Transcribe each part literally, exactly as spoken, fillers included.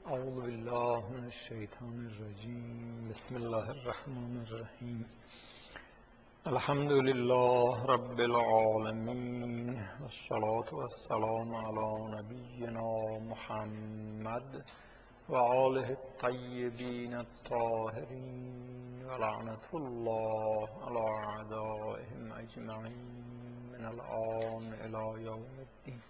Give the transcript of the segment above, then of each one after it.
اعوذ بالله من الشیطان الرجیم. بسم الله الرحمن الرحیم. الحمد لله رب العالمین والصلاة والسلام علی نبینا محمد و آله الطیبین الطاهرین و لعنة الله علی اعدائهم اجمعین من الآن الی یوم الدین.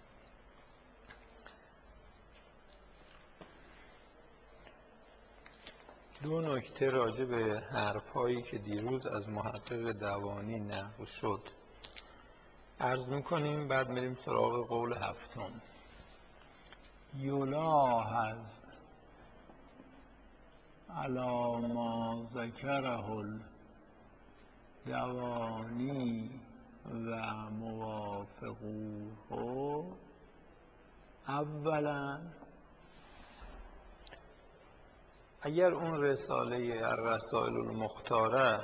دو نکته راجع به حرف‌هایی که دیروز از محقق دوانی نقل شد عرض می‌کنیم، بعد میریم سراغ قول هفتم. یلاحظ علی ما ذکره الدوانی و موافقوه اولا، اگر اون رساله الرسائل المختاره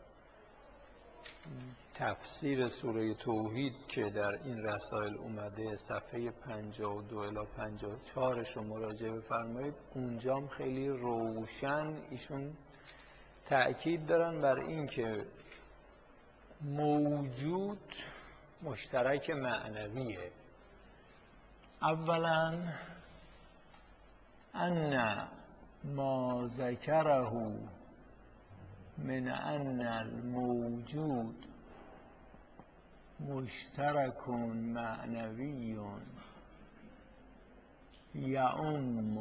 تفسیر سوره توحید که در این رسائل اومده صفحه پنجاه و دو الی پنجاه و چهار رو مراجعه بفرمایید، اونجام خیلی روشن ایشون تأکید دارن بر این که موجود مشترک معنویه. اولا ان ما ذکره من ان الموجود مشترک معنوی یعم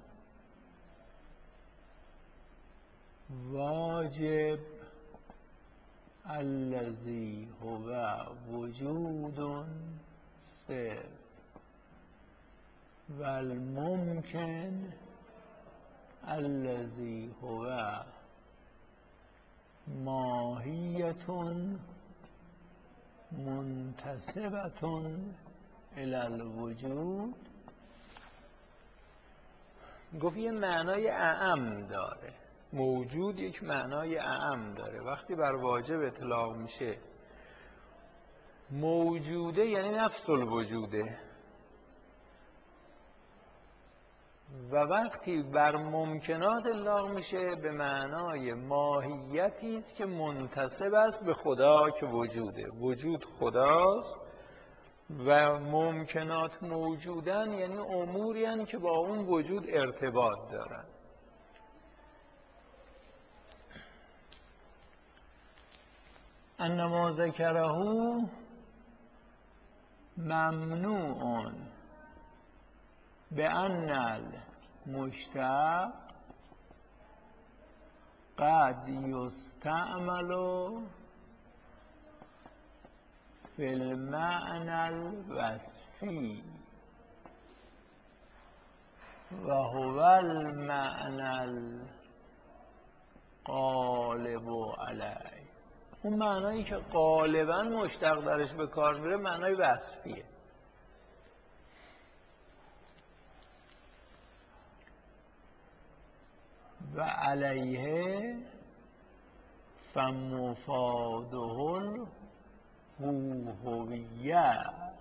واجب الذی هو وجود صرف و الممکن الذی هو ماهیت منتسبة الی الوجود. گفت یه معنای اعم داره، موجود یک معنای اعم داره. وقتی بر واجب اطلاق میشه موجوده یعنی نفس الوجوده، و وقتی بر ممکنات اطلاق میشه به معنای ماهیتی است که منتسب است به خدا که وجوده. وجود خداست و ممکنات موجودن یعنی اموری هستند که با اون وجود ارتباط دارن. انما ذکره ممنوع بأن المشتق قد یستعمل فی المعنى الوصفی و هو المعنى الغالب علیه. اون معنایی که غالبا مشتق درش به کار میره معنای وصفیه. و علیه فمفاده الهویه.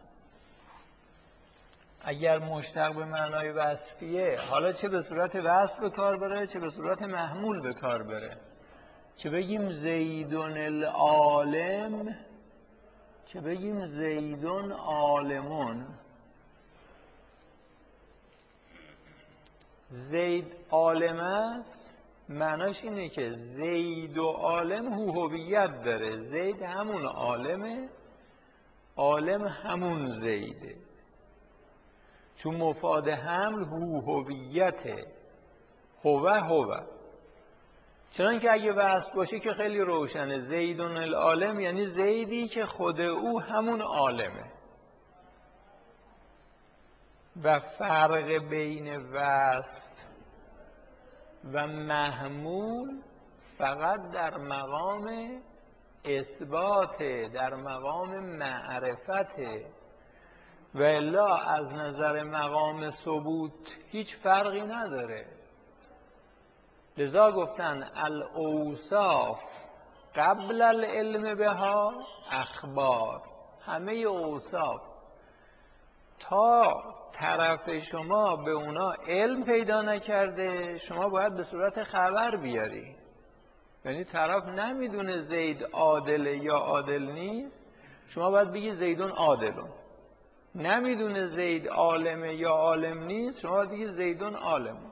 اگر مشتق به معنای وصفیه، حالا چه به صورت وصف به کار بره چه به صورت محمول به کار بره، چه بگیم زیدون العالم چه بگیم زیدون عالمون، زید عالم است معناش اینه که زید و عالم هویت داره. زید همون عالمه، عالم همون زیده، چون مفاد حمل هویته. هو هو چنان که اگه وصف باشه که خیلی روشنه، زیدون العالم یعنی زیدی که خود او همون عالمه. و فرق بین وصف و محمول فقط در مقام اثبات، در مقام معرفت، و الا از نظر مقام ثبوت هیچ فرقی نداره. لذا گفتن الاوصاف قبل العلم بها اخبار. همه اوصاف تا طرف شما به اونا علم پیدا نکرده، شما باید به صورت خبر بیاری. یعنی طرف نمیدونه زید عادله یا عادل نیست، شما باید بگی زیدون عادلون. نمیدونه زید عالمه یا عالم نیست، شما باید بگی زیدون عالمون.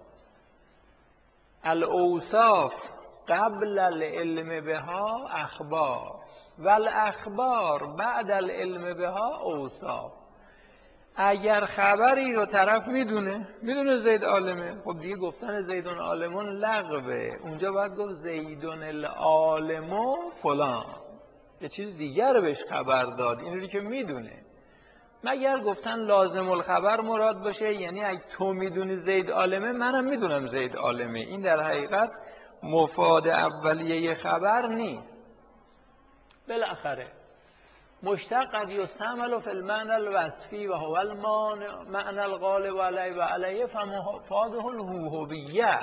الاوصاف قبل العلم بها اخبار والاخبار بعد العلم بها اوصاف. اگر خبری رو طرف میدونه میدونه زید عالمه، خب دیگه گفتن زیدون عالمون لغوه. اونجا باید گفت زیدون العالمو فلان، یه چیز دیگر رو بهش خبر داد، این رو که میدونه. مگر گفتن لازم الخبر مراد باشه، یعنی اگه تو میدونی زید عالمه منم میدونم زید عالمه. این در حقیقت مفاد اولیه خبر نیست. بالاخره مشتق قد یستعمل فی المعنى الوصفی و هو المعنى الغالب علیه و علیه فمفاده الهویه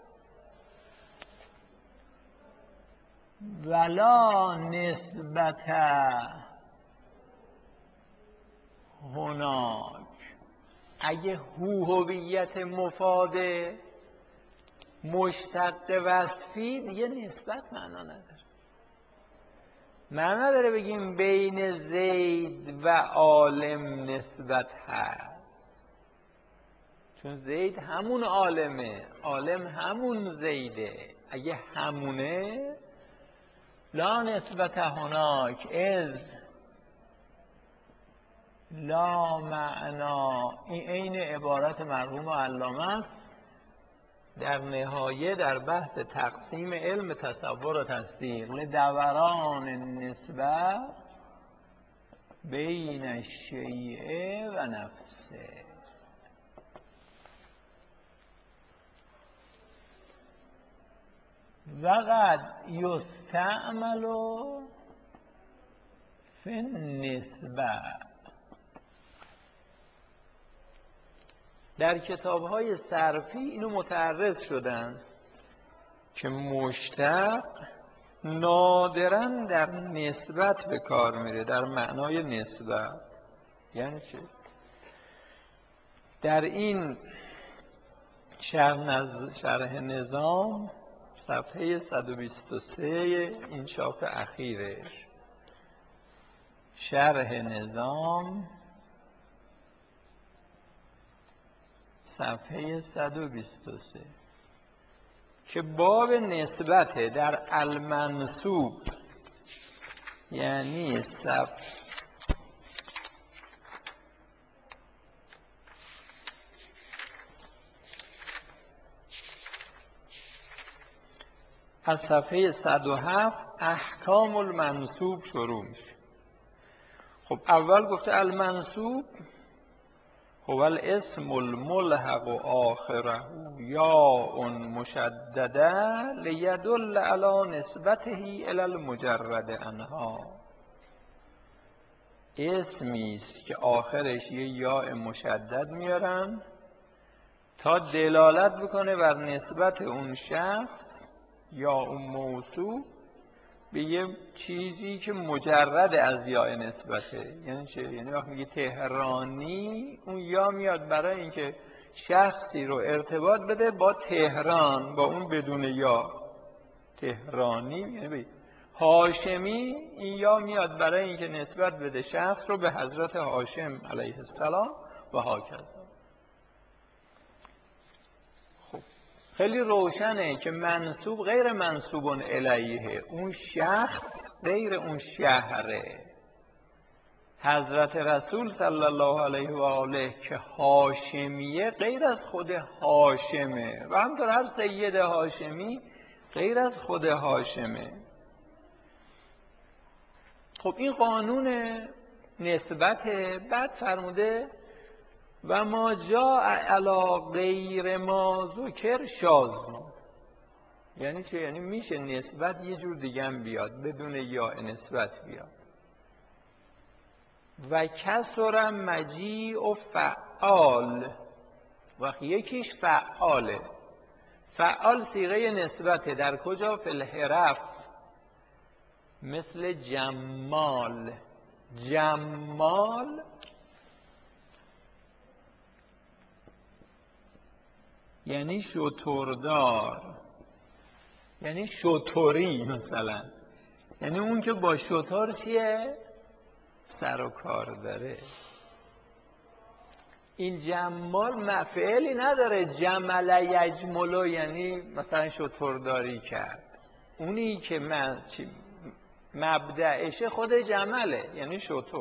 ولا نسبت هناک. اگه هویت مفاد مشتق وصفی دیگه نسبت معنا نداره. معنا داره بگیم بین زید و عالم نسبت هست، چون زید همون عالمه، عالم همون زیده. اگه همونه لا نسبت هناک از لا معنا. این عین عبارت مرحوم علامه است در نهایه در بحث تقسیم علم تصور و تصدیق. لدوران النسبه بین الشیء و نفسه. وقد یستعمل فی النسبه. در کتاب‌های صرفی اینو متعرض شدن که مشتق نادراً در نسبت به کار میره، در معنای نسبت. یعنی چه؟ در این شرح نظام صفحه صد و بیست و سه این چاپ اخیرش، شرح نظام صفحه صد و بیست و سه که باب نسبته در المنسوب، یعنی صف از صفحه صد و هفت احکام المنسوب شروع میشه. خب اول گفته المنسوب هو الاسم الملحق آخره یاء مشدده لیدل علی نسبته الی المجرد عنها. اسمی است که آخرش یه یاء مشدد میارن تا دلالت بکنه بر نسبت اون شخص یا اون موصوف به یه چیزی که مجرد از یاء نسبته. یعنی چه؟ یعنی وقتی میگه تهرانی، اون یا میاد برای اینکه شخصی رو ارتباط بده با تهران، با اون بدون یا. تهرانی یعنی هاشمی، این یا میاد برای اینکه نسبت بده شخص رو به حضرت هاشم علیه السلام و هاکذا. خیلی روشنه که منسوب غیر منسوب الیه، اون شخص غیر اون شهره. حضرت رسول صلی الله علیه و آله که هاشمیه غیر از خود هاشمه و همطور هر سید هاشمی غیر از خود هاشمه. خب این قانون نسبت. بعد فرموده و ما جاء علی غیر ما ذکر شاذ. یعنی چه؟ یعنی میشه نسبت یه جور دیگه هم بیاد، بدون یا نسبت بیاد. و کسر مجیع و فعال. وقت یکیش فعاله. فعال صیغه نسبته. در کجا؟ فی الحرف، مثل جمال. جمال یعنی شتردار، یعنی شتری مثلا، یعنی اون که با شتر چیه؟ سر و کار داره. این جمال مفعلی نداره، جمل یجملو یعنی مثلا شترداری کرد. اونی که من چی مبدأشه خود جمله، یعنی شتر.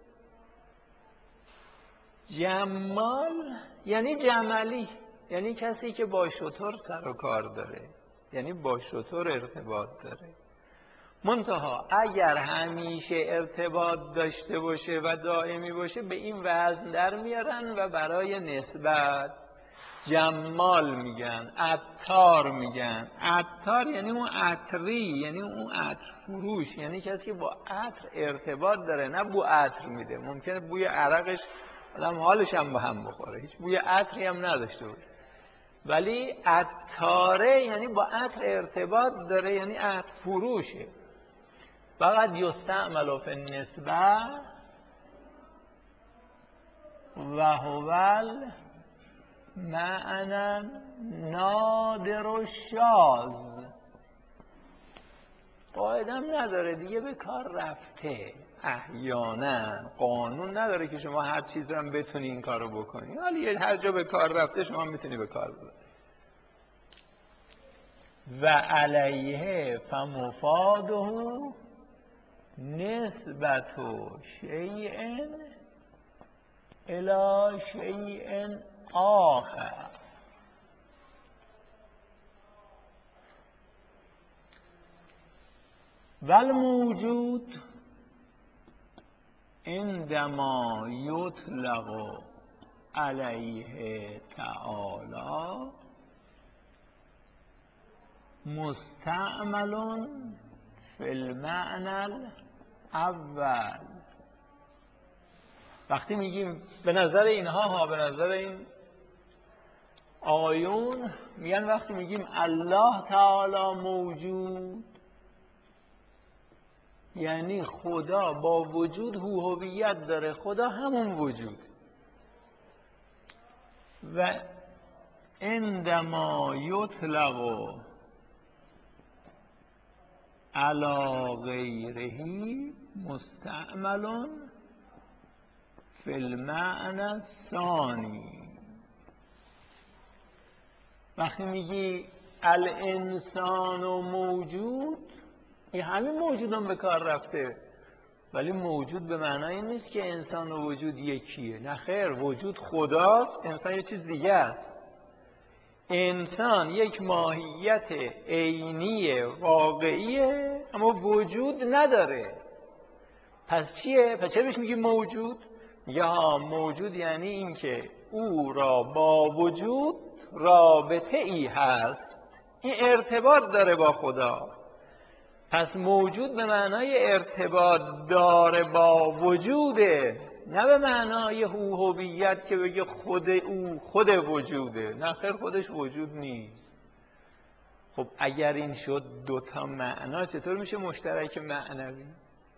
جمال یعنی جملی، یعنی کسی که با شتر سر و کار داره، یعنی با شتر ارتباط داره. منتها اگر همیشه ارتباط داشته باشه و دائمی باشه به این وزن در میارن و برای نسبت جمال میگن، عطار میگن. عطار یعنی اون عطری، یعنی اون عطر فروش، یعنی کسی که با عطر ارتباط داره، نه بو عطر میده. ممکنه بوی عرقش آدم حالش هم با هم بخوره، هیچ بوی عطری هم نداشته باشه، ولی عطاره یعنی با عطر ارتباط داره، یعنی عطر فروشه. فقط یستعمل فی النسبه و هو المعنی نادر الشاذ. قاعدم نداره دیگه، به کار رفته. احیانا قانون نداره که شما هر چیز رو هم بتونی این کارو بکنی، ولی هر جا به کار رفته شما میتونی به کار ببری. و علیه فمفاده نسبت شیء الی شیء آخر. والموجود عندما یطلق علیه تعالی مستعمل فی المعنى الاول. وقتی میگیم به نظر اینها ها به نظر این آیون میگن وقتی میگیم الله تعالی موجود، یعنی خدا با وجود هویت داره، خدا همون وجود. و عندما یطلق علی غیره مستعمل فی المعنی الثانی. وقتی میگی الانسان موجود، این همین موجودان به کار رفته، ولی موجود به معنای این نیست که انسان و وجود یکیه. نه خیر، وجود خداست، انسان یه چیز دیگه است. انسان یک ماهیت عینی واقعیه اما وجود نداره. پس چیه؟ پس چه بهش میگی موجود؟ یا موجود یعنی این که او را با وجود رابطه ای هست، این ارتباط داره با خدا. پس موجود به معنای ارتباط داره با وجوده، نه به معنای هویت که بگه خود او خود وجوده. نه خیر، خودش وجود نیست. خب اگر این شد دوتا معنا، چطور میشه مشترک معنوی؟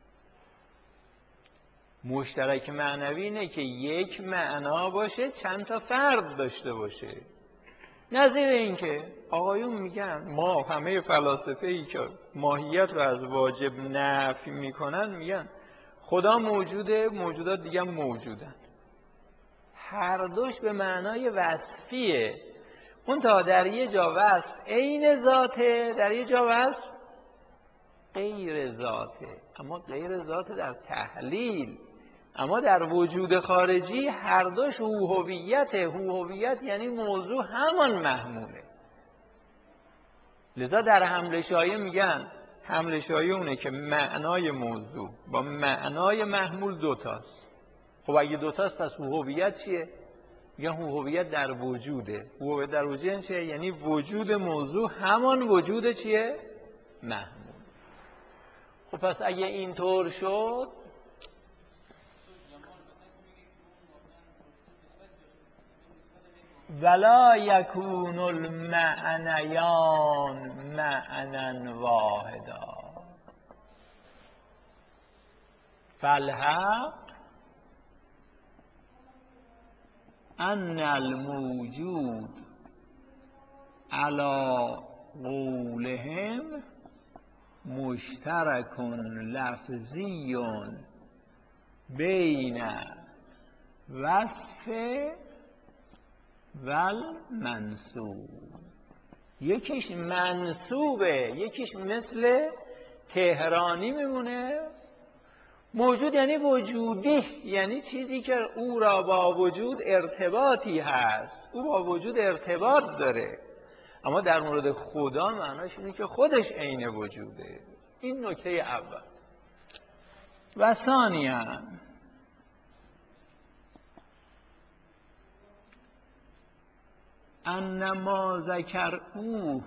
مشترک معنوی اینه که یک معنا باشه چند تا فرد داشته باشه. نظیر این که آقایون میگن، ما همه فلاسفه ای که ماهیت رو از واجب نفی میکنن میگن خدا موجوده، موجودات دیگه هم موجودن. هر دوش به معنای وصفیه. اون تا در یه جا وصف عین ذاته، در یه جا وصف غیر ذاته. اما غیر ذاته در تحلیل، اما در وجود خارجی هر دوش هویته. هویت یعنی موضوع همان محموله. لذا در حمله شایعه میگن حمله شایعه اونه که معنای موضوع با معنای محمول دوتاست. خب اگه دوتاست پس هویت چیه؟ میگن هویت در وجوده. هویت در وجود یعنی چیه؟ یعنی وجود موضوع همان وجود چیه؟ محمول. خب پس اگه اینطور شد ولا یکون المعنیان معنا واحدا فالحق ان الموجود علی قولهم مشترک لفظی بین وصف و منصوب. یکیش منصوبه، یکیش مثل تهرانی میمونه. موجود یعنی وجودی، یعنی چیزی که او را با وجود ارتباطی هست، او با وجود ارتباط داره. اما در مورد خدا معناش اینه که خودش عین وجوده. این نکته اول. و ثانیاً ان ما ذکروا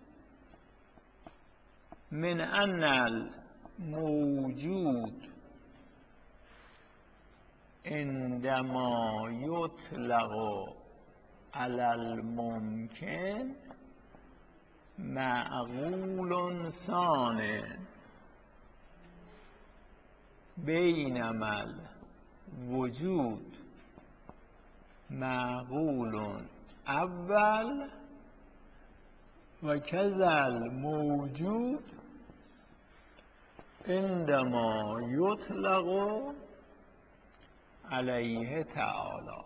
من ان الموجود عندما یطلق علی الممکن معقول ثان بینما الوجود معقول اول و کذا الموجود عندما یطلق علیه تعالی.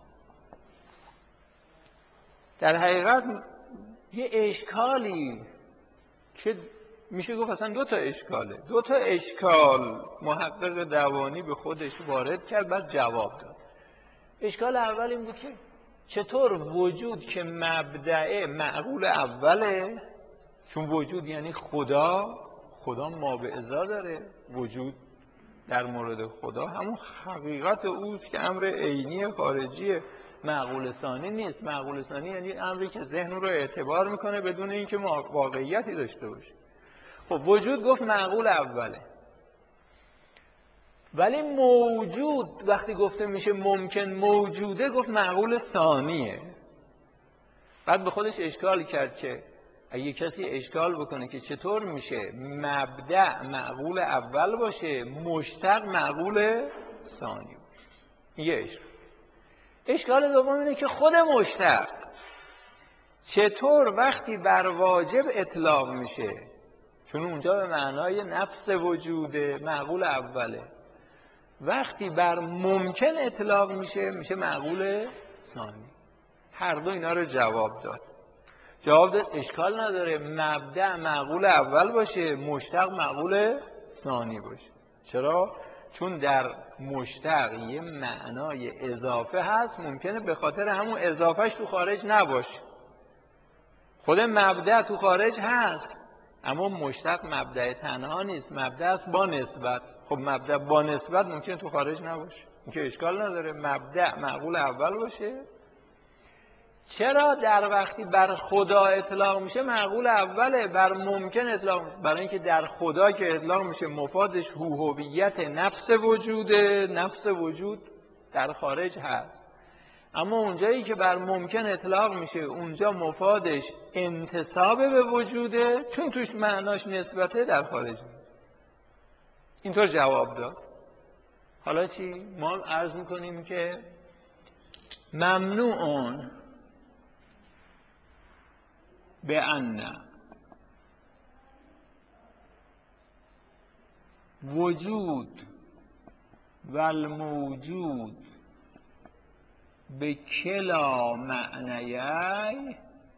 در حقیقت یه اشکالی که میشه گفت اصلا دو تا اشکاله، دو تا اشکال محقق دوانی به خودش وارد کرد بعد جواب داد. اشکال اول این بود که چطور وجود که مبدأ معقول اوله، چون وجود یعنی خدا، خدا مابعضا داره، وجود در مورد خدا همون حقیقت اوست که امر عینی خارجی معقول ثانی نیست. معقول ثانی یعنی امری که ذهن رو اعتبار میکنه بدون اینکه واقعیتی داشته باشه. خب وجود گفت معقول اوله، ولی موجود وقتی گفته میشه ممکن موجوده گفت معقول ثانیه. بعد به خودش اشکال کرد که اگه کسی اشکال بکنه که چطور میشه مبدأ معقول اول باشه مشتق معقول ثانی باشه، یه اشکال. اشکال دوم اینه که خود مشتق چطور وقتی بر واجب اطلاق میشه، چون اونجا به معنای نفس وجوده معقول اوله، وقتی بر ممکن اطلاق میشه میشه معقول ثانی. هر دو اینا رو جواب داد. جواب داد اشکال نداره مبدأ معقول اول باشه مشتق معقول ثانی باشه. چرا؟ چون در مشتق یه معنای اضافه هست، ممکنه به خاطر همون اضافهش تو خارج نباشه. خود مبدأ تو خارج هست اما مشتق مبدأ تنها نیست، مبدأ است با نسبت. خب مبدأ با نسبت ممکنه تو خارج نباشه، این که اشکال نداره مبدأ معقول اول باشه. چرا در وقتی بر خدا اطلاق میشه معقول اوله، بر ممکن اطلاق میشه؟ برای اینکه در خدا که اطلاق میشه مفادش هویت نفس وجوده، نفس وجود در خارج هست. اما اونجایی که بر ممکن اطلاق میشه اونجا مفادش انتساب به وجوده، چون توش معناش نسبته در خارج میشه. اینطور جواب داد. حالا چی؟ ما عرض میکنیم که ممنوعون به ان وجود و الموجود به کلا معنیی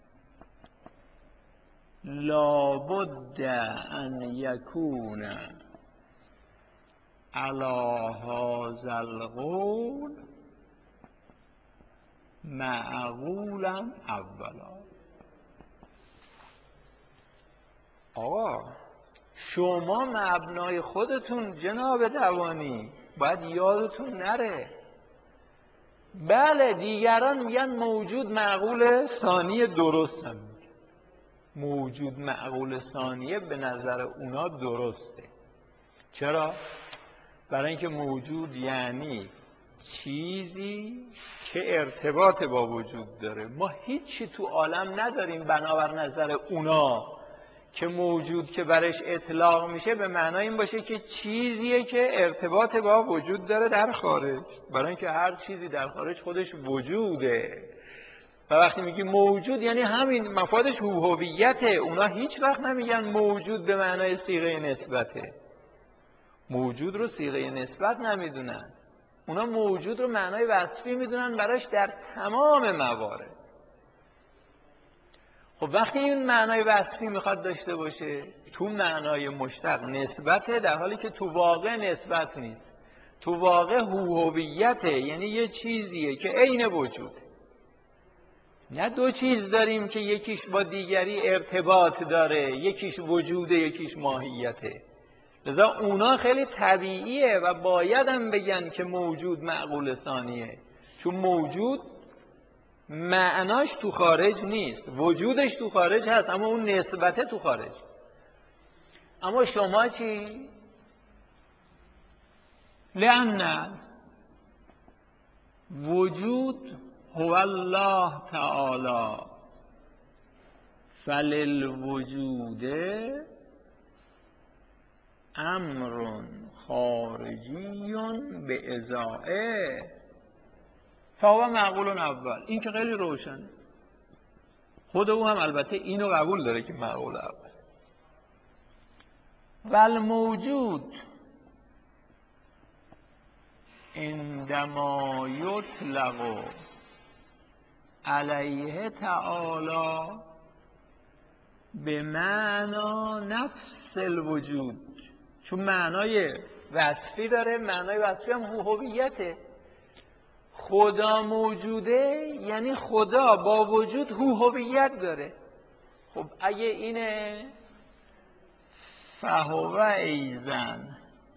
لابد ان یکون علی هذا القول معقولا اولا. آقا شما مبنای خودتون جناب دوانی باید یادتون نره. بله دیگران میگن موجود معقول ثانی، درست هم میگن موجود معقول ثانیه به نظر اونا درسته. چرا؟ برای اینکه موجود یعنی چیزی که ارتباط با وجود داره. ما هیچی تو عالم نداریم بنابر نظر اونا که موجود که برش اطلاق میشه به معنای این باشه که چیزیه که ارتباط با وجود داره در خارج. برای اینکه هر چیزی در خارج خودش وجوده. و وقتی میگی موجود یعنی همین مفادش هویته. اونا هیچ وقت نمیگن موجود به معنای صیغه نسبته، موجود رو صیغه نسبت نمیدونن، اونا موجود رو معنای وصفی میدونن براش در تمام موارد. خب وقتی این معنای وصفی میخواد داشته باشه، تو معنای مشتق نسبته، در حالی که تو واقع نسبت نیست، تو واقع هویته، یعنی یه چیزیه که عین وجود. نه دو چیز داریم که یکیش با دیگری ارتباط داره، یکیش وجوده یکیش ماهیته. لذا اونا خیلی طبیعیه و باید هم بگن که موجود معقول ثانیه، چون موجود معناش تو خارج نیست، وجودش تو خارج هست اما اون نسبته تو خارج. اما شما چی؟ لأن وجود هو الله تعالی فللوجود امر خارجی به ازائه فهو معقول اول. این که خیلی روشن، خود او هم البته اینو قبول داره که معقول اول. والموجود عندما یطلق علیه تعالی به معنی نفس الوجود، چون معنای وصفی داره، معنای وصفی هم هویته. خدا موجوده یعنی خدا با وجود هویت داره. خب اگه اینه فهو ایزن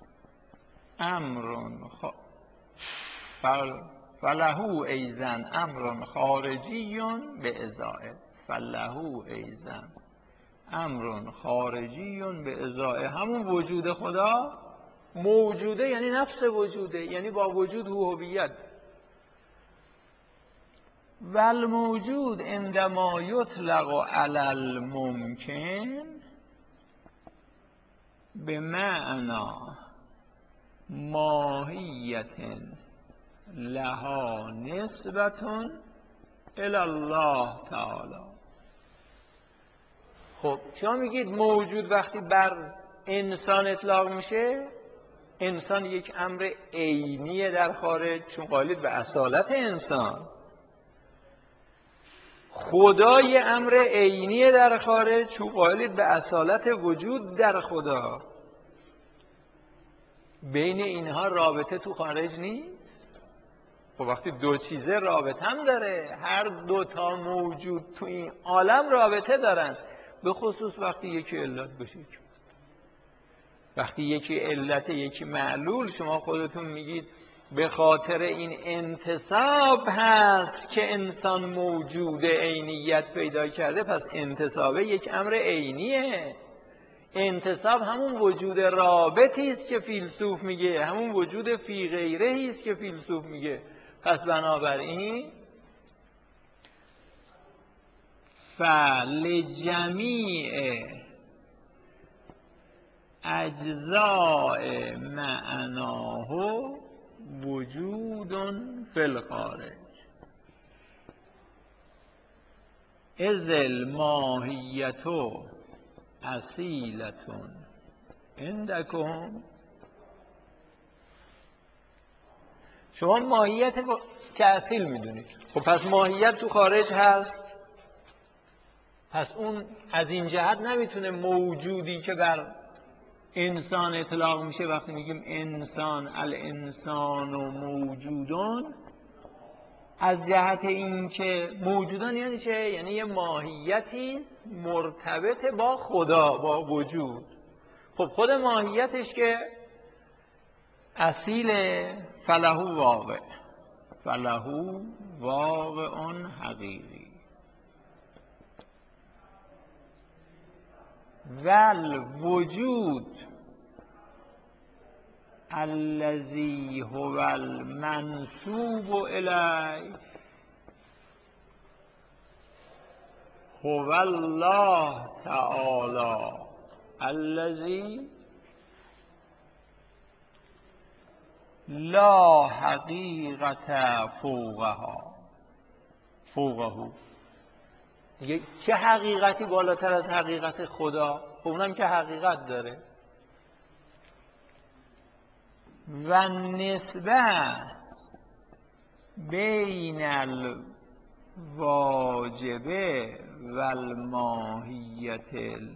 امرون خ... فل... فلهو ایزن امرون خارجی به ازائه فلهو ایزن امرون خارجی به ازائه. همون وجود خدا موجوده یعنی نفس وجوده، یعنی با وجود هویت. والموجود عندما یطلق علی الممکن به معنی ماهیت لها نسبت الی الله تعالی. خب شما میگید موجود وقتی بر انسان اطلاق میشه، انسان یک امر عینیه در خارج چون قالید به اصالت انسان. خدای امر عینیه در خارج چون قالید به اصالت وجود در خدا. بین اینها رابطه تو خارج نیست. خب وقتی دو چیزه رابطه هم داره، هر دو تا موجود تو این عالم رابطه دارن، به خصوص وقتی یکی علت بشه. وقتی یکی علت یکی معلول، شما خودتون میگید به خاطر این انتصاب هست که انسان موجود عینیت پیدا کرده، پس انتصابه یک امر عینیه. انتصاب همون وجود رابطی است که فیلسوف میگه، همون وجود فی غیره است که فیلسوف میگه. پس بنابراین فلجمیع اجزاء معناه وجود فی الخارج اذ الماهیت اصیلة عندکم. شما ماهیت که اصیل میدونید، خب پس ماهیت تو خارج هست. پس اون از این جهت نمیتونه موجودی که بر انسان اطلاق میشه، وقتی میگیم انسان الانسان و موجودون، از جهت این که موجودان یعنی چه؟ یعنی یه ماهیتی مرتبط با خدا، با وجود. خب خود ماهیتش که اصیل فلهو واقع، فلهو واقع حقیقی. ول وجود الذی هو المنسوب الیه هو الله تعالی الذی لا حقیقت فوقها فوقه. دیگه چه حقیقتی بالاتر از حقیقت خدا؟ خب اونم که حقیقت داره. و نسبه بین الواجبه و الماهیت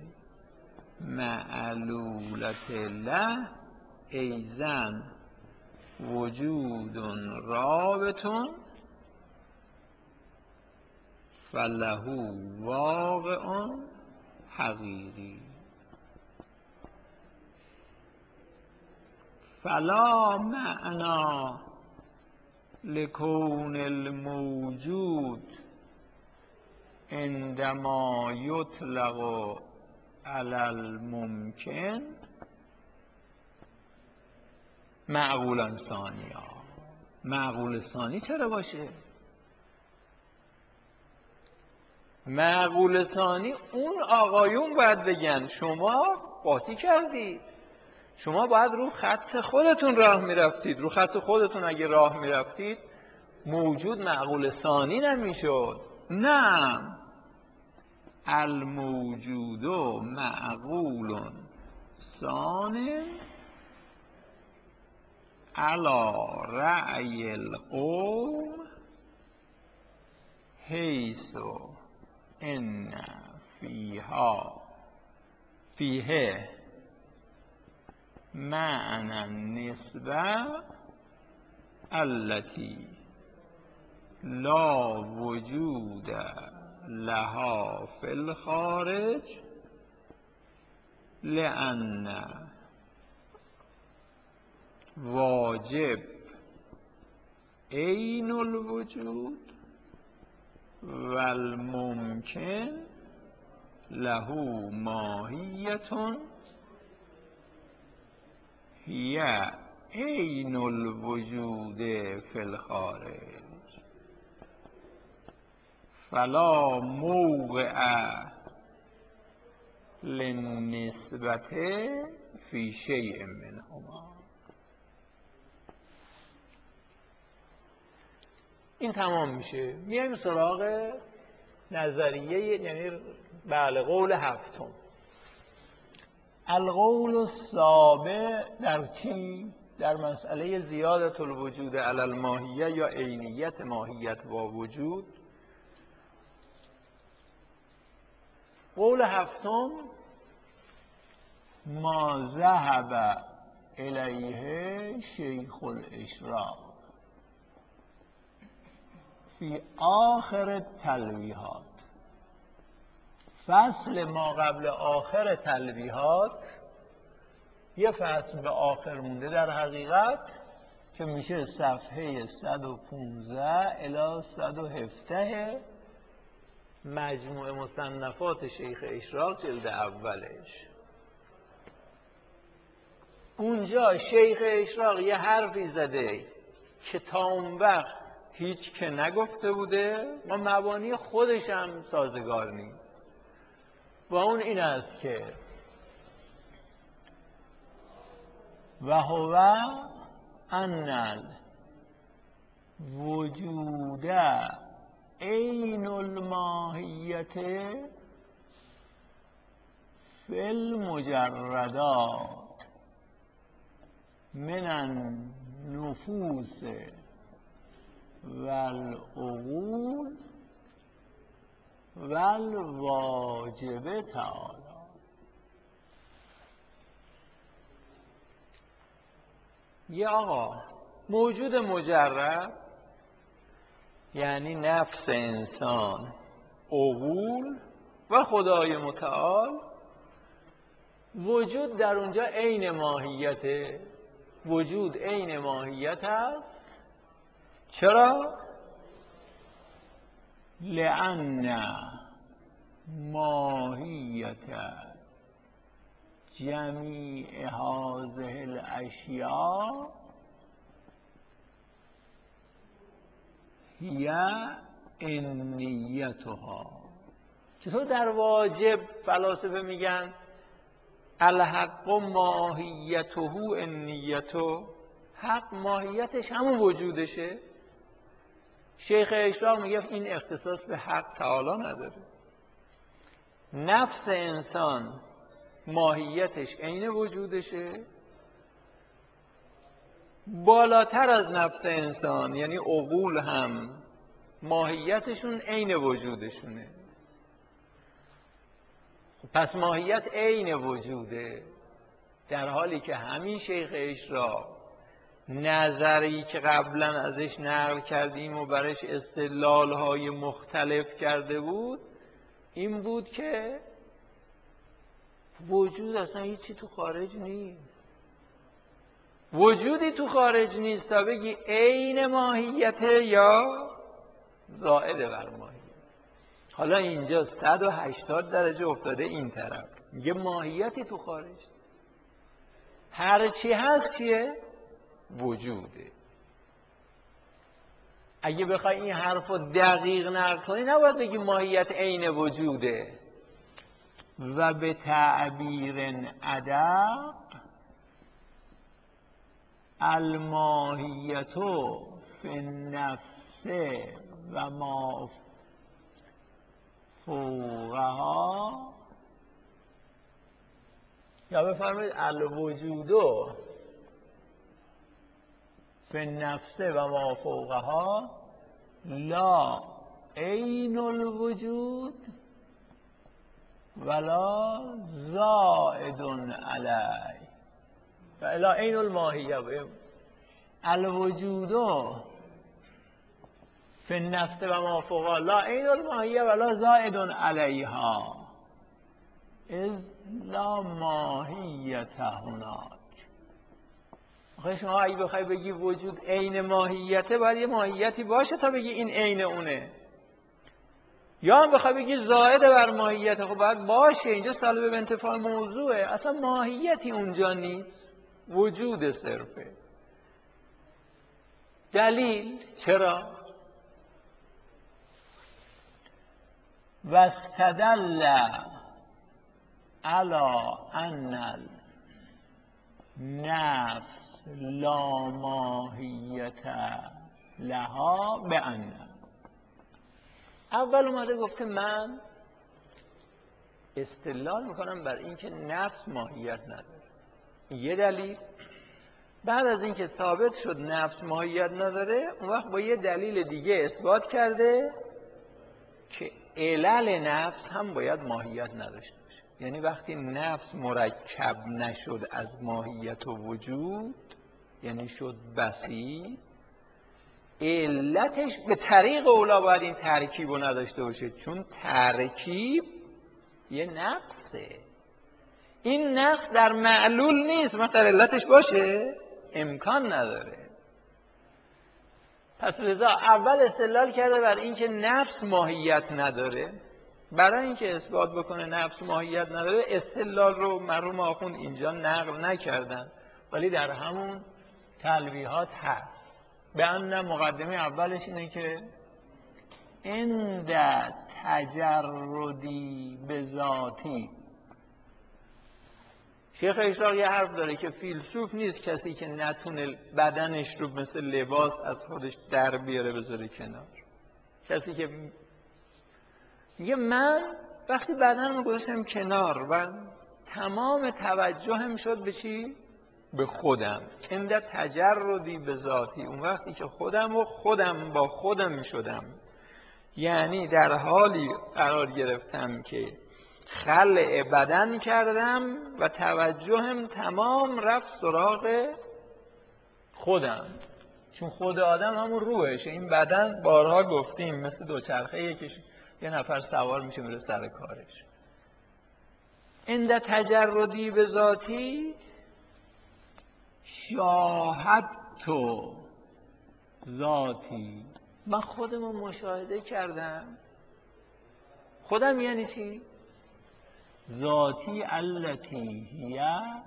المعلولت له ایزن وجود رابطون فله واقع حقیقی فلا معنی لکون الموجود عندما یطلق علی الممکن معقولا ثانیا. معقول ثانی چرا باشه؟ معقول ثانی اون آقایون باید بگن شما قاطی کردید، شما باید رو خط خودتون راه میرفتید، رو خط خودتون اگه راه میرفتید موجود معقول ثانی نمیشد. نه، الموجود معقول ثانی علی رأی القوم حیث ان فیها فیه معنی النسبه التي لا وجود لها فی الخارج لأن واجب عین الوجود و الممکن له ماهیت هی عین الوجود فی الخارج فلا موقع للنسبة فی شیء منهما. این تمام میشه. میایم سراغ نظریه، یعنی بله قول هفتم. القول السابع در چی؟ در مسئله زیادت الوجود علی الماهیه یا عینیت ماهیت با وجود. قول هفتم ما ذهب الیه شیخ الاشراق فی آخر التلویحات. فصل ما قبل آخر تلویحات، یه فصل به آخر مونده در حقیقت که میشه صفحه صد و پانزده الی صد و هفده مجموع مصنفات شیخ اشراق جلد اولش. اونجا شیخ اشراق یه حرفی زده که تا اون وقت هیچ که نگفته بوده و مبانی خودش هم سازگار نیست، و اون این است که و هو ان الوجود عین الماهیت فی المجردات من النفوس والعقول والواجب تعالی. یا آقا موجود مجرد یعنی نفس انسان، عقول و خدای متعال، وجود در اونجا عین ماهیته. وجود عین ماهیت است. چرا؟ لأن ماهیت جمیع هذه الاشیاء هی انیتها. چطور در واجب فلاسفه میگن الحق ماهیته انیته؟ حق ماهیتش همون وجودشه. شیخ اشراق میگه این اختصاص به حق تعالی نداره. نفس انسان ماهیتش عین وجودشه، بالاتر از نفس انسان یعنی عقول هم ماهیتشون عین وجودشونه. پس ماهیت عین وجوده، در حالی که همین شیخ اشراق نظری که قبلا ازش نقل کردیم و برش استدلال‌های مختلف کرده بود این بود که وجود اصلا هیچی تو خارج نیست. وجودی تو خارج نیست تا بگی عین ماهیت یا زائد بر ماهیت. حالا اینجا صد و هشتاد درجه افتاده این طرف، میگه ماهیتی تو خارج، هر چی هست چیه؟ وجوده. اگه بخوای این حرف رو دقیق نقل کنی نباید بگی ماهیت عین وجوده. و به تعبیر ادق الماهیت فی النفس و ما فوقها، یا بفرمایید الوجود فی النفس و ما فوقها لا عین الوجود ولا زائد علی و لا عین الماهیه. الوجود فی النفس و ما فوقها لا عین الماهیه ولا زائد علیها اذ لا ماهیت هناک. آخه شما اگه بخوای بگی وجود عین ماهیته باید یه ماهیتی باشه تا بگی این عین اونه، یا هم بخوای بگی زائد بر ماهیت، خب باید باشه. اینجا سالب به انتفاع موضوعه، اصلا ماهیتی اونجا نیست، وجود صرفه. دلیل چرا؟ واستدل علی ان النفس لا ماهیت لها بان، اول اومده گفته من استدلال میکنم بر اینکه نفس ماهیت نداره، یه دلیل. بعد از اینکه ثابت شد نفس ماهیت نداره، اون وقت با یه دلیل دیگه اثبات کرده که علل نفس هم باید ماهیت نداشته باشه. یعنی وقتی نفس مرکب نشد از ماهیت و وجود، یعنی شد بسیط، علتش به طریق اولا باید این ترکیب رو نداشته باشه، چون ترکیب یه نقصه. این نقص در معلول نیست، مثلا علتش باشه امکان نداره. پس لذا اول استدلال کرده بر اینکه نفس ماهیت نداره. برای اینکه اثبات بکنه نفس ماهیت نداره، استدلال رو مرحوم آخوند اینجا نقل نکردن، ولی در همون تلویحات هست. به ان مقدمه اولش اینه که عند تجردی به ذاتی. شیخ اشراق یه حرف داره که فیلسوف نیست کسی که نتونه بدنش رو مثل لباس از خودش در بیاره بذاره کنار. کسی که میگه من وقتی بدنم رو گذاشتم کنار و تمام توجهم شد به چی؟ به خودم. عند تجردی به ذاتی، اون وقتی که خودم و خودم با خودم شدم، یعنی در حالی قرار گرفتم که خلع بدن کردم و توجهم تمام رفت سراغ خودم، چون خود آدم همون روحشه. این بدن بارها گفتیم مثل دوچرخه که یه نفر سوار میشه میره سر کارش. عند تجردی به ذاتی شاهدت ذاتی، من خودم رو مشاهده کردم. خودم یعنی چی؟ ذاتی التی هی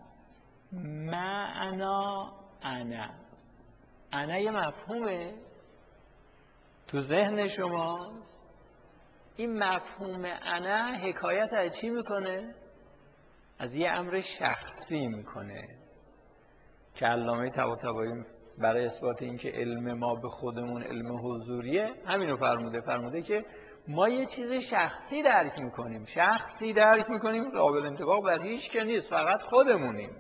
معنا انا. انا یه مفهومه تو ذهن شماست. این مفهوم انا حکایت از چی میکنه؟ از یه امر شخصی میکنه که علامه طباطبایی برای اثبات اینکه علم ما به خودمون علم حضوریه همینو فرموده. فرموده که ما یه چیز شخصی درک میکنیم، شخصی درک میکنیم قابل انطباق بر هیچ که نیست، فقط خودمونیم.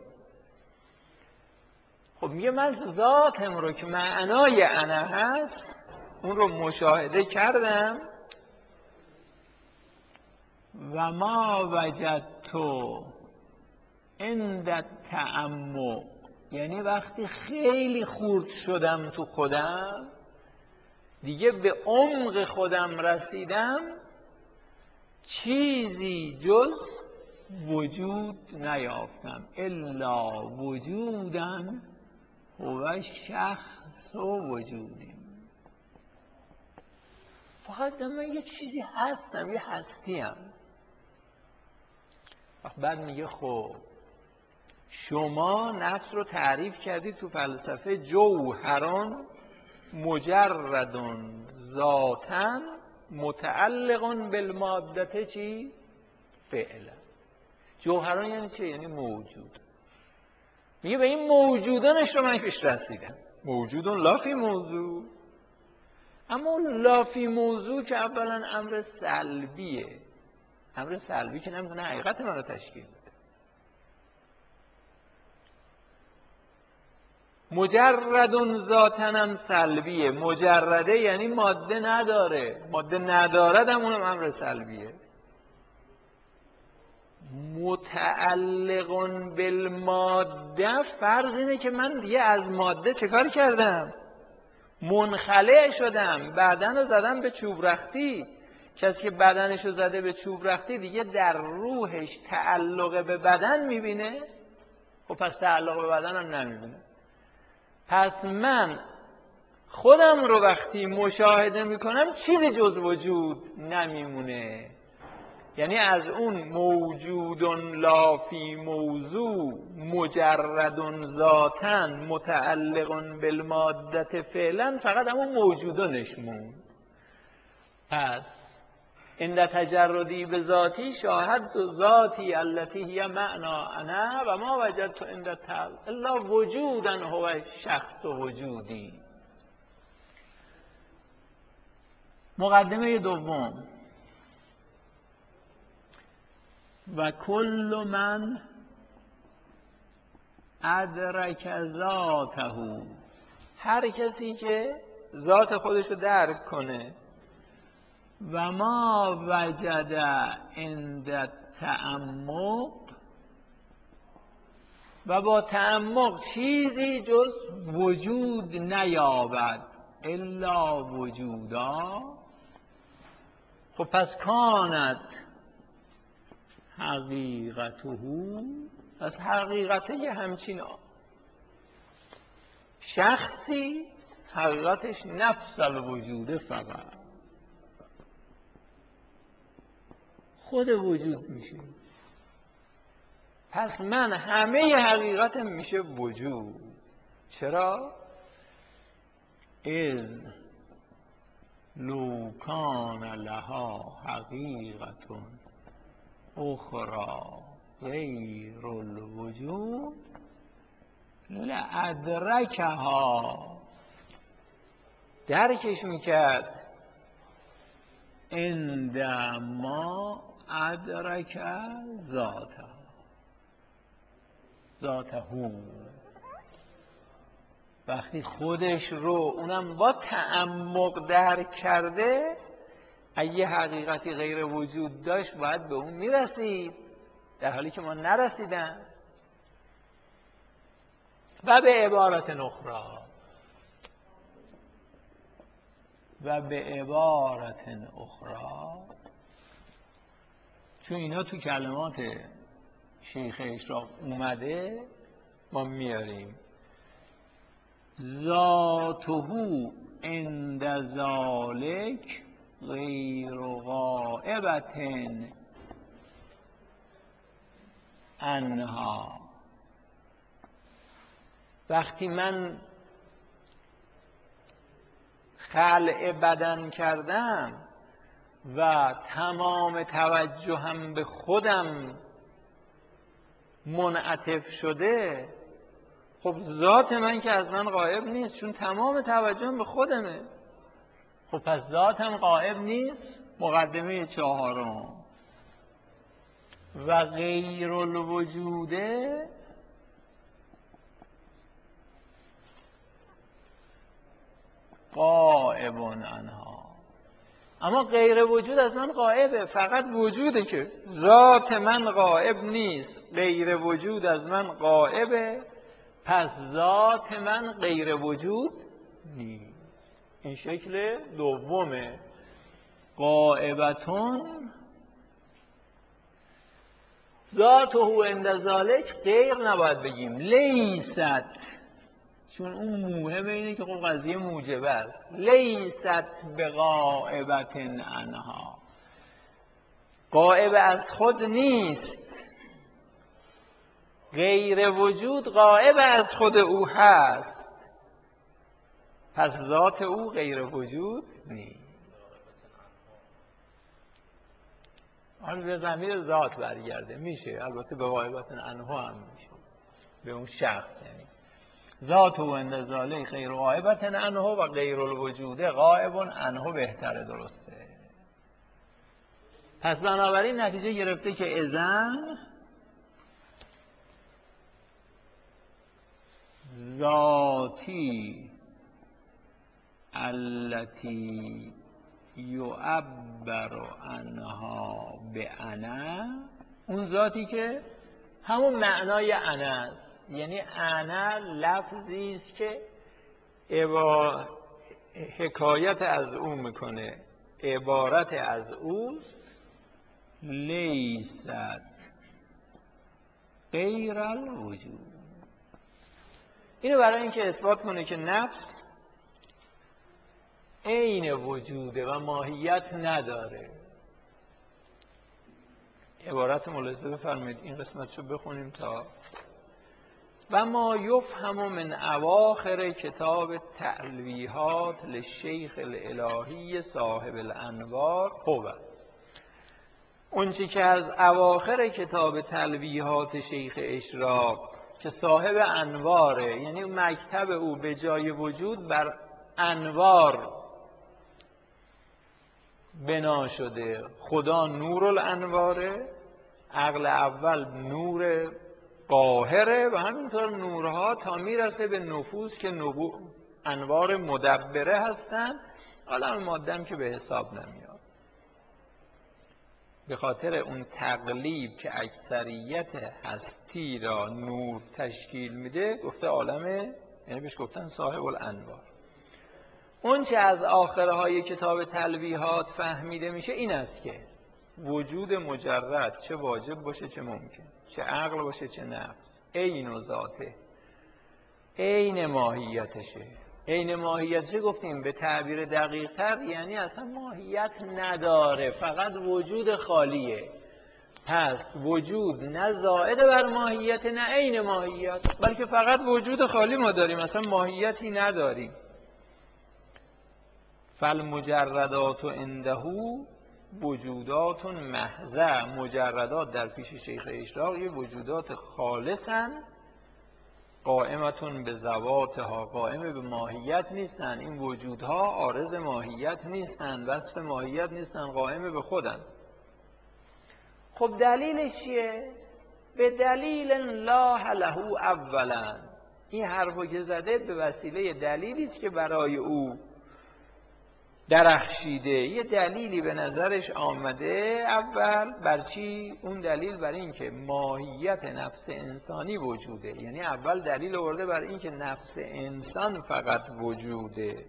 خب میگه من ذاتم رو که معنای انا هست اون رو مشاهده کردم و ما وجدتو عند التعمق، یعنی وقتی خیلی خورد شدم تو خودم دیگه به عمق خودم رسیدم، چیزی جز وجود نیافتم الا وجودن هو شخص و وجودی. فقط من یه چیزی هستم، یه هستیم. بعد میگه خب شما نفس رو تعریف کردید تو فلسفه جوهران مجردن ذاتن متعلقن بالمادته چی؟ فعلا. جوهران یعنی چه؟ یعنی موجود. میگه به این موجودانش رو من پیش رسیدم. موجودون لافی موضوع، اما لافی موضوع که اولا امر سلبیه، امر سلبی که نمیتونه حقیقت من رو تشکیل بده. مجردون ذاتنم سلبیه، مجرده یعنی ماده نداره، ماده نداردم اونم امر سلبیه. متعلقون بالماده فرض اینه که من دیگه از ماده چه کار کردم؟ منخلع شدم، بدن رو زدم به چوب رختی. کسی که بدنش رو زده به چوب رختی دیگه در روحش تعلق به بدن میبینه؟ خب پس تعلق به بدن هم نمیبینه. پس من خودم رو وقتی مشاهده میکنم چیزی جز وجود نمیمونه. یعنی از اون موجودن لافی موضوع مجردن ذاتن متعلقن بالمادت فعلا فقط همون موجودانش موند. پس عند تجردی به ذاتی شاهد ذاتی التي هی معنا انا و ما وجدت عند تعال الا وجودا هو شخص و وجودی. مقدمه دوم، و کل من ادرک ذاته، هر کسی که ذات خودش رو درک کنه، و ما وجد عند التعمق، و با تعمق چیزی جز وجود نیابد الا وجودا. خب پس کانت حقیقته، پس حقیقته یه همچین شخصی حقیقتش نفس الوجوده، فقط خود وجود میشه. پس من همه حقیقتم میشه وجود. چرا؟ از لو کان لها حقیقتون اخرى غیر الوجود لادرکها، درکش میکرد عندما ادرک ذاته ذاته، وقتی خودش رو اونم با تعمق درک کرده، اگه حقیقتی غیر وجود داشت باید به اون میرسید، در حالی که ما نرسیدن. و به عبارت اخرى، و به عبارت اخرى، چون اینا تو کلمات شیخ اشراق اومده ما میاریم. ذاته عند ذالک غیر غائبت عنها، وقتی من خلع بدن کردم و تمام توجهم به خودم منعطف شده، خب ذات من که از من غایب نیست، چون تمام توجهم به خودمه. خب پس ذاتم غایب نیست، مقدمه چهارم و غیر الوجوده غائب عنها. اما غیر وجود از من غائبه، فقط وجوده که ذات من غائب نیست. غیر وجود از من غائبه، پس ذات من غیر وجود نیست. این شکل دومه. غائبتون ذاته عند ذالک، غیر نباید بگیم لیست، چون اون موهمه اینه که خب قضیه موجبه است. لیست بغائبت عنها، غائب از خود نیست. غیر وجود غائب از خود او هست، پس ذات او غیر وجود نیست. حالا به ضمیر ذات برگرده میشه، البته به غائبت عنها هم میشه، به اون شخص. یعنی ذات و عند ذالک غیر غائبت عنه و غیر الوجود غائب عنه بهتره، درسته. پس بنابراین نتیجه گرفته که اذن ذاتی التی یعبر عنها به انا، اون ذاتی که همون معنای انا است. یعنی انا لفظی است که عبا... حکایت از او میکنه، عبارت از اوست. لیست غیر الوجود، اینو برای اینکه اثبات کنه که نفس عین وجوده و ماهیت نداره. عبارت ملاحظه بفرمایید، این قسمتشو بخونیم تا و ما یفهم من اواخر کتاب تلویحات للشیخ الالهی صاحب الانوار هو، اون چی که از اواخر کتاب تلویحات شیخ اشراق که صاحب انواره، یعنی مکتب او به جای وجود بر انوار بنا شده. خدا نور الانواره، عقل اول نور قاهره و همینطور نورها تا میرسه به نفوس که نبو... انوار مدبره هستن. حالا مادم که به حساب نمیاد، به خاطر اون تقلیب که اکثریت هستی را نور تشکیل میده گفته عالمه، یعنی بهش گفتن صاحب الانوار. اون چه از آخره های کتاب تلویحات فهمیده میشه این است که وجود مجرد چه واجب باشه چه ممکن، چه عقل باشه چه نفس، عین و ذاته، عین ماهیتشه. عین ماهیتشه گفتیم به تعبیر دقیق تر یعنی اصلا ماهیت نداره، فقط وجود خالیه. پس وجود نه زائد بر ماهیت نه عین ماهیت، بلکه فقط وجود خالی ما داریم، اصلا ماهیتی نداریم. فالمجردات عنده وجودات محضه، مجردات در پیش شیخ اشراق یه وجودات خالصن، قائمتون به ذواتها، قائم به ماهیت نیستن. این وجودها عارض ماهیت نیستن، وصف ماهیت نیستن، قائم به خودن. خب دلیلش چیه؟ به دلیل الله له اولا، این حرفو که زده به وسیله دلیلی است که برای او درخشیده. یه دلیلی به نظرش آمده اول، بر چی؟ اون دلیل بر این که ماهیت نفس انسانی وجوده. یعنی اول دلیل آورده بر این که نفس انسان فقط وجوده.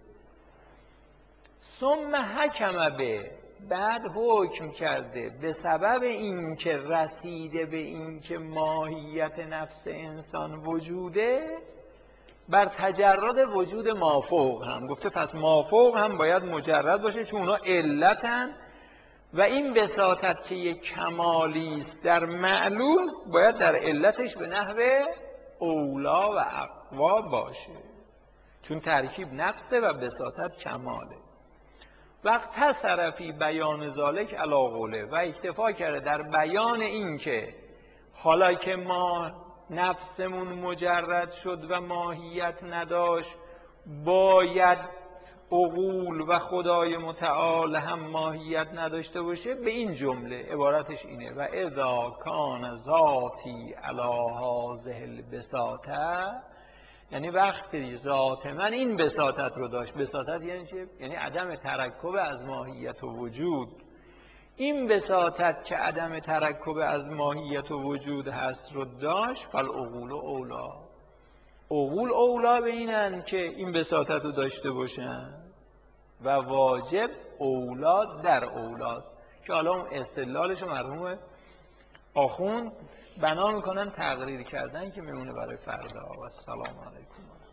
ثم حکم به، بعد حکم کرده به سبب این که رسیده به این که ماهیت نفس انسان وجوده، بر تجرد وجود مافوق هم گفته. پس مافوق هم باید مجرد باشه چون اونا علتن و این بساطت که یک کمالی است در معلوم باید در علتش به نحو اولا و اقوا باشه، چون ترکیب نفسه و بساطت کماله. وقت تصر فی بیان ذالک علی قوله، و اکتفا کرده در بیان این که حالا که ما نفسمون مجرد شد و ماهیت نداشت باید عقول و خدای متعال هم ماهیت نداشته باشه، به این جمله عبارتش اینه: و اذا کان ذاتی علی هذه البساطه، یعنی وقتی ذات من این بساطت رو داشت. بساطت یعنی چه؟ یعنی عدم ترکب از ماهیت و وجود. این بساطت که عدم ترکب از ماهیت و وجود هست رو داشت، فالعقول اولا، عقول اولا به اینن که این بساطت رو داشته باشن و واجب اولا در اولاست، که حالا اون استدلالش رو مرحوم آخوند بنا میکنن تقریر کردن که میمونه برای فردا. و السلام علیکم.